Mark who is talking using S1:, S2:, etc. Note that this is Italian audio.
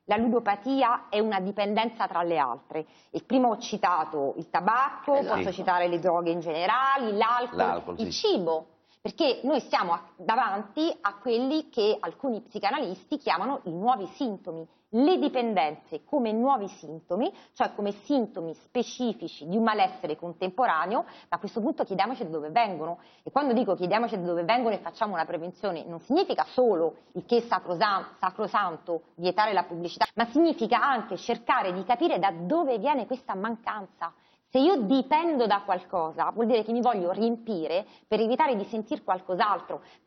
S1: la ludopatia è una dipendenza tra le altre. Il primo ho citato il tabacco, posso citare le droghe in generale, l'alcol, il cibo. Perché noi stiamo davanti a quelli che alcuni psicanalisti chiamano i nuovi sintomi, le dipendenze come nuovi sintomi, cioè come sintomi specifici di un malessere contemporaneo, ma a questo punto chiediamoci da dove vengono. E quando dico chiediamoci da dove vengono e facciamo una prevenzione, non significa solo il che sacrosanto vietare la pubblicità, ma significa anche cercare di capire da dove viene questa mancanza. Se io dipendo da qualcosa, vuol dire che mi voglio riempire per evitare di sentir qualcos'altro.